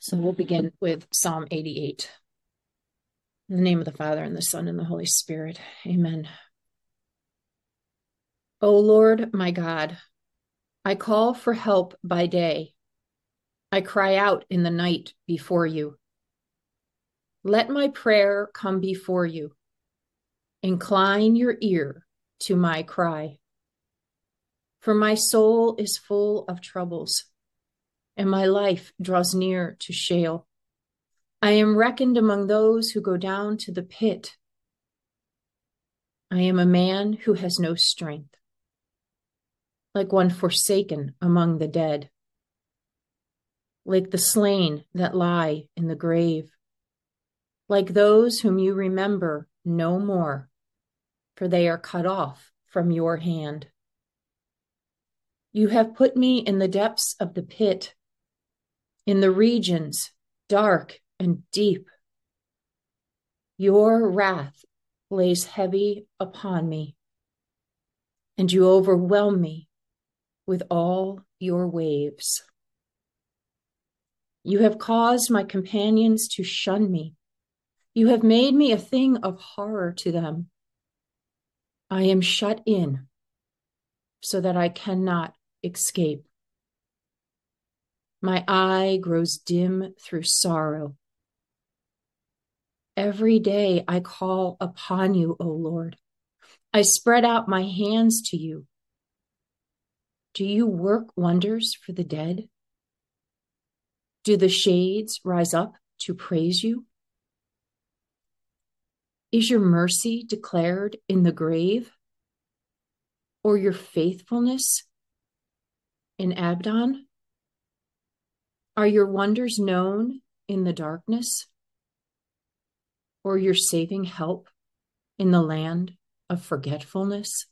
So we'll begin with Psalm 88. In the name of the Father, and the Son, and the Holy Spirit. Amen. O Lord, my God, I call for help by day. I cry out in the night before you. Let my prayer come before you. Incline your ear to my cry. For my soul is full of troubles, and my life draws near to Sheol. I am reckoned among those who go down to the pit. I am a man who has no strength, like one forsaken among the dead, like the slain that lie in the grave, like those whom you remember no more, for they are cut off from your hand. You have put me in the depths of the pit, in the regions dark and deep. Your wrath lays heavy upon me, and you overwhelm me with all your waves. You have caused my companions to shun me. You have made me a thing of horror to them. I am shut in so that I cannot escape. My eye grows dim through sorrow. Every day I call upon you, O Lord. I spread out my hands to you. Do you work wonders for the dead? Do the shades rise up to praise you? Is your mercy declared in the grave, or your faithfulness in Abaddon? Are your wonders known in the darkness, or your saving help in the land of forgetfulness?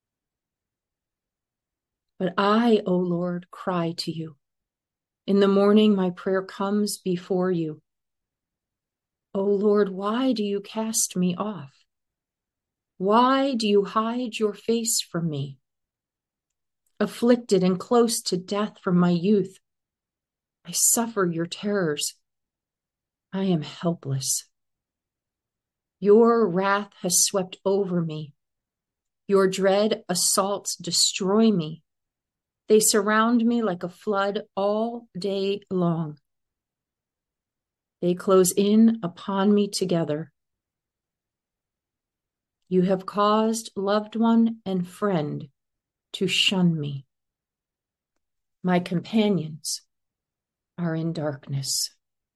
But I, O Lord, cry to you. In the morning my prayer comes before you. O Lord, why do you cast me off? Why do you hide your face from me? Afflicted and close to death from my youth, I suffer your terrors. I am helpless. Your wrath has swept over me. Your dread assaults destroy me. They surround me like a flood all day long. They close in upon me together. You have caused loved one and friend to shun me. My companions are in darkness.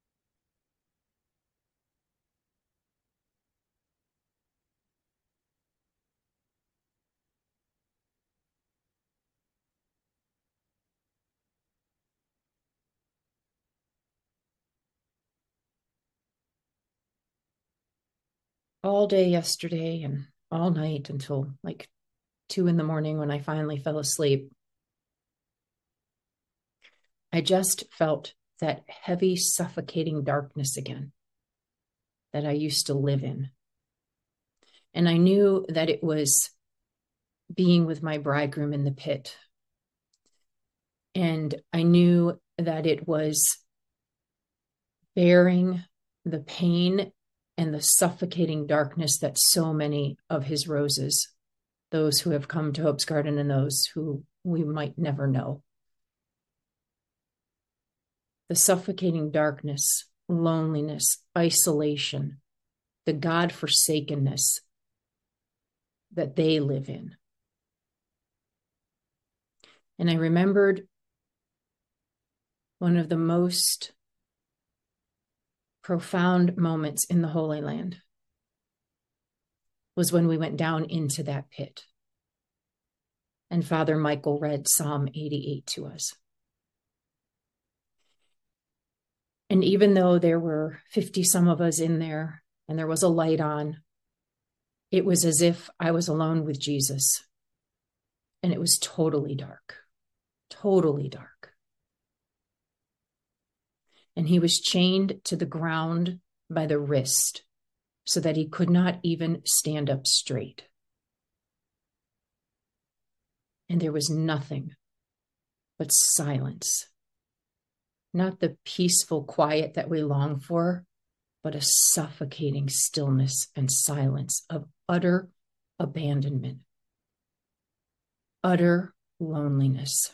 All day yesterday and all night until like 2 a.m. when I finally fell asleep, I just felt that heavy, suffocating darkness again that I used to live in. And I knew that it was being with my bridegroom in the pit. And I knew that it was bearing the pain and the suffocating darkness that so many of his roses, those who have come to Hope's Garden and those who we might never know, the suffocating darkness, loneliness, isolation, the God-forsakenness that they live in. And I remembered one of the most profound moments in the Holy Land was when we went down into that pit. And Father Michael read Psalm 88 to us. And even though there were 50 some of us in there and there was a light on, it was as if I was alone with Jesus. And it was totally dark, totally dark. And he was chained to the ground by the wrist so that he could not even stand up straight. And there was nothing but silence. not the peaceful quiet that we long for, but a suffocating stillness and silence of utter abandonment, utter loneliness.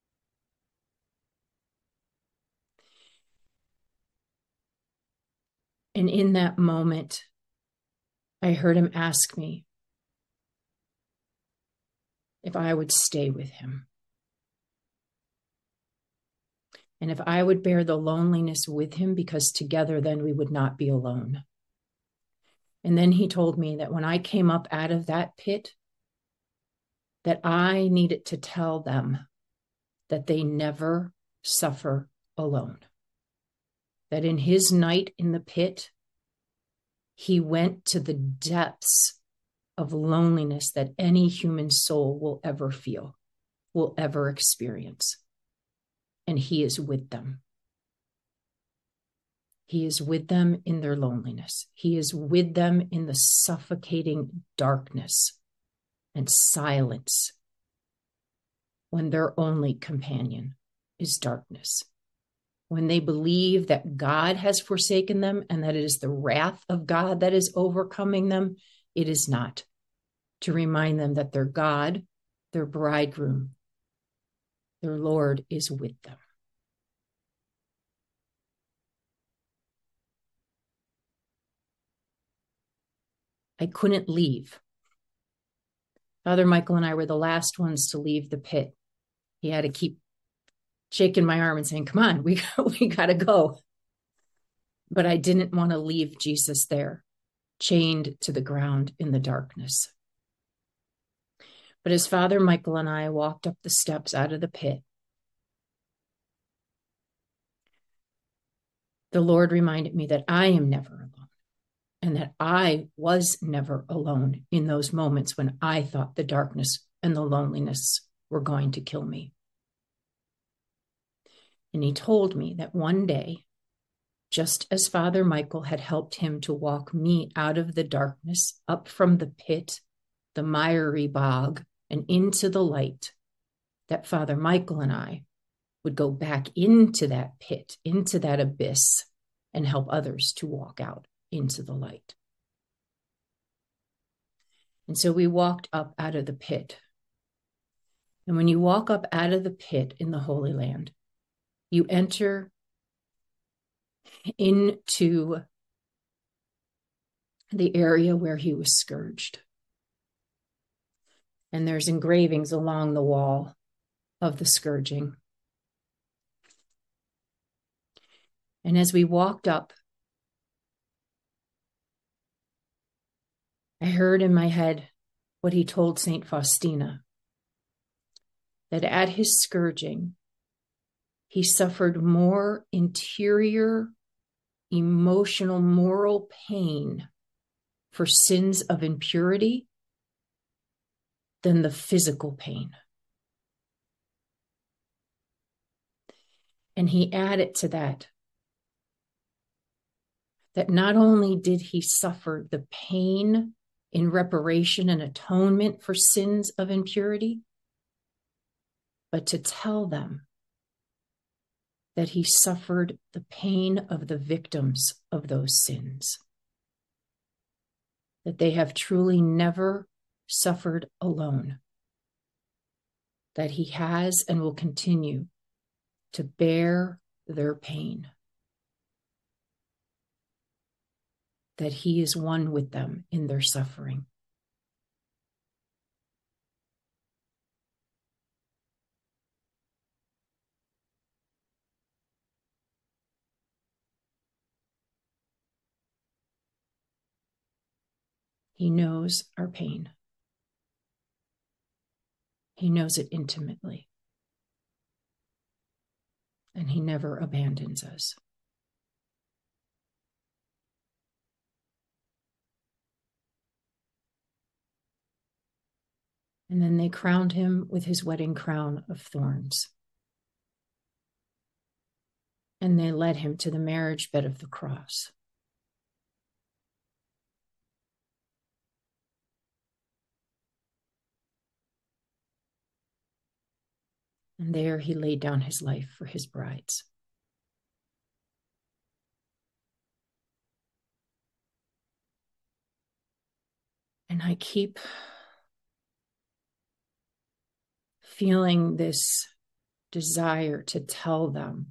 And in that moment, I heard him ask me if I would stay with him. And if I would bear the loneliness with him, because together then we would not be alone. And then he told me that when I came up out of that pit, that I needed to tell them that they never suffer alone. That in his night in the pit, he went to the depths of loneliness that any human soul will ever feel, will ever experience. And he is with them. He is with them in their loneliness. He is with them in the suffocating darkness and silence when their only companion is darkness. When they believe that God has forsaken them and that it is the wrath of God that is overcoming them, it is not. To remind them that their God, their bridegroom, their Lord is with them. I couldn't leave. Father Michael and I were the last ones to leave the pit. He had to keep shaking my arm and saying, come on, we got to go. But I didn't want to leave Jesus there, chained to the ground in the darkness. But as Father Michael and I walked up the steps out of the pit, the Lord reminded me that I am never alone and that I was never alone in those moments when I thought the darkness and the loneliness were going to kill me. And he told me that one day, just as Father Michael had helped him to walk me out of the darkness, up from the pit, the miry bog, and into the light, that Father Michael and I would go back into that pit, into that abyss, and help others to walk out into the light. And so we walked up out of the pit. And when you walk up out of the pit in the Holy Land, you enter into the area where he was scourged. And there's engravings along the wall of the scourging. And as we walked up, I heard in my head what he told St. Faustina, that at his scourging, he suffered more interior, emotional, moral pain for sins of impurity than the physical pain. And he added to that not only did he suffer the pain in reparation and atonement for sins of impurity, but to tell them that he suffered the pain of the victims of those sins, that they have truly never suffered alone, that he has and will continue to bear their pain, that he is one with them in their suffering. He knows our pain. He knows it intimately. And he never abandons us. And then they crowned him with his wedding crown of thorns. And they led him to the marriage bed of the cross. And there he laid down his life for his brides. And I keep feeling this desire to tell them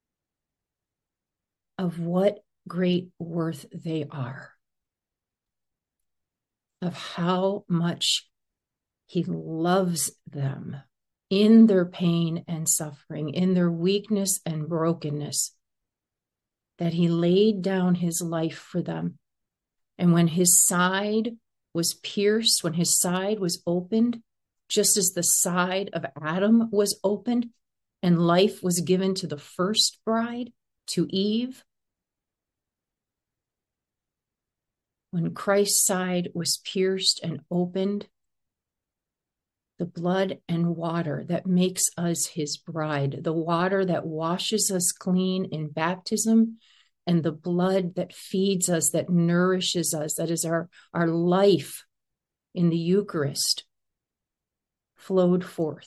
of what great worth they are, of how much He loves them in their pain and suffering, in their weakness and brokenness, that He laid down His life for them. And when His side was pierced, when His side was opened, just as the side of Adam was opened and life was given to the first bride, to Eve, when Christ's side was pierced and opened, the blood and water that makes us His bride, the water that washes us clean in baptism, and the blood that feeds us, that nourishes us, that is our life in the Eucharist, flowed forth.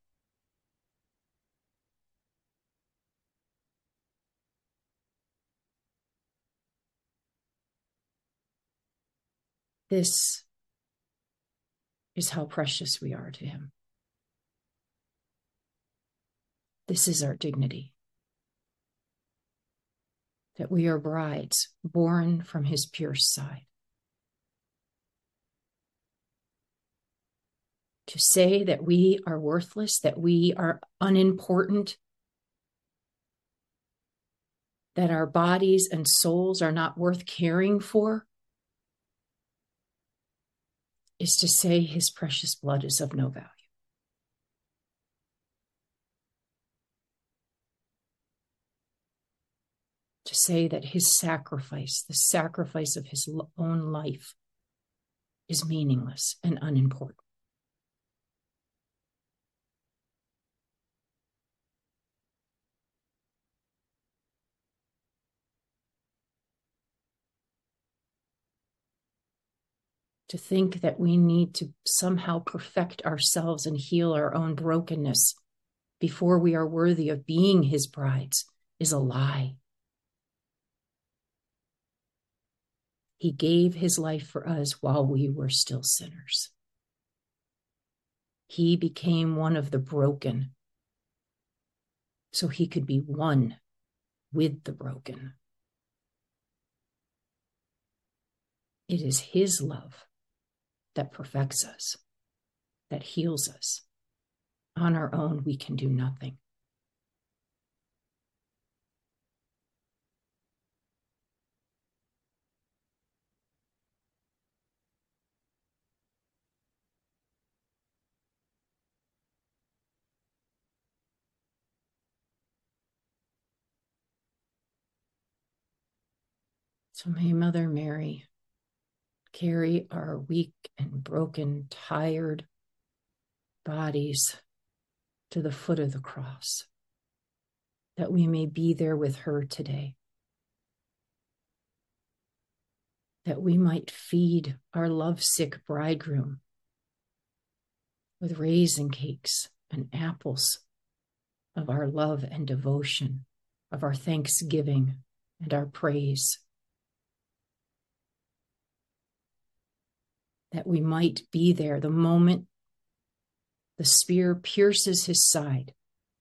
This is how precious we are to Him. This is our dignity, that we are brides born from His pierced side. To say that we are worthless, that we are unimportant, that our bodies and souls are not worth caring for, is to say His precious blood is of no value. To say that His sacrifice, the sacrifice of His own life, is meaningless and unimportant. To think that we need to somehow perfect ourselves and heal our own brokenness before we are worthy of being His brides is a lie. He gave His life for us while we were still sinners. He became one of the broken so He could be one with the broken. It is His love that perfects us, that heals us. On our own, we can do nothing. So may Mother Mary carry our weak and broken, tired bodies to the foot of the cross, that we may be there with her today, that we might feed our lovesick bridegroom with raisin cakes and apples of our love and devotion, of our thanksgiving and our praise, that we might be there the moment the spear pierces His side,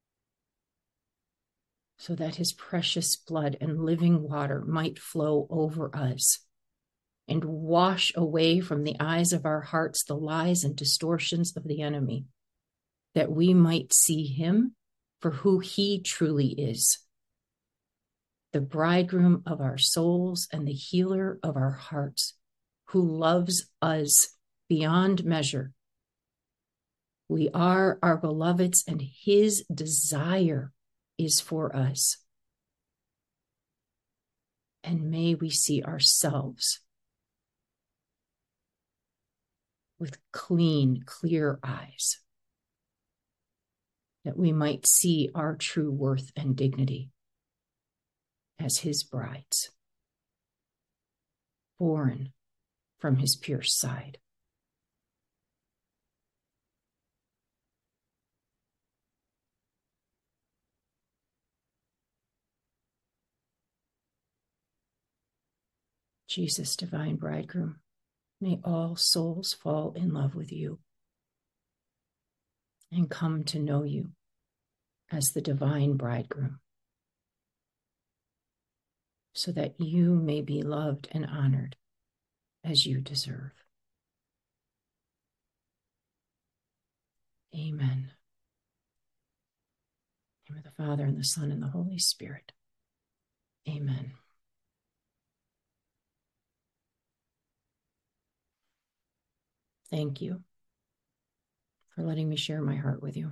so that His precious blood and living water might flow over us and wash away from the eyes of our hearts the lies and distortions of the enemy, that we might see Him for who He truly is, the bridegroom of our souls and the healer of our hearts, who loves us beyond measure. We are our beloved's, and His desire is for us. And may we see ourselves with clean, clear eyes, that we might see our true worth and dignity as His brides, born from His pierced side. Jesus, divine bridegroom, May all souls fall in love with you and come to know you as the divine bridegroom, so that you may be loved and honored as you deserve. Amen. In the name of the Father, and the Son, and the Holy Spirit. Amen. Thank you for letting me share my heart with you.